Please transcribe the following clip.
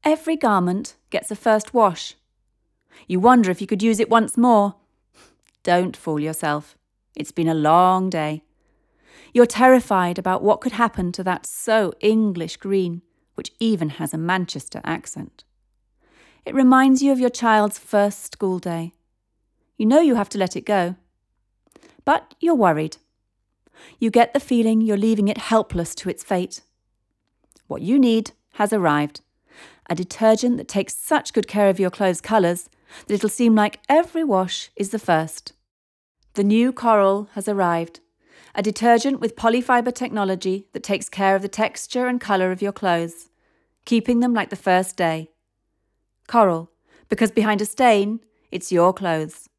Every garment gets a first wash. You wonder if you could use it once more. Don't fool yourself. It's been a long day. You're terrified about what could happen to that so English green, which even has a Manchester accent. It reminds you of your child's first school day. You know you have to let it go. But you're worried. You get the feeling you're leaving it helpless to its fate. What you need has arrived. A detergent that takes such good care of your clothes' colours that it'll seem like every wash is the first. The new Coral has arrived. A detergent with polyfibre technology that takes care of the texture and colour of your clothes, keeping them like the first day. Coral, because behind a stain, it's your clothes.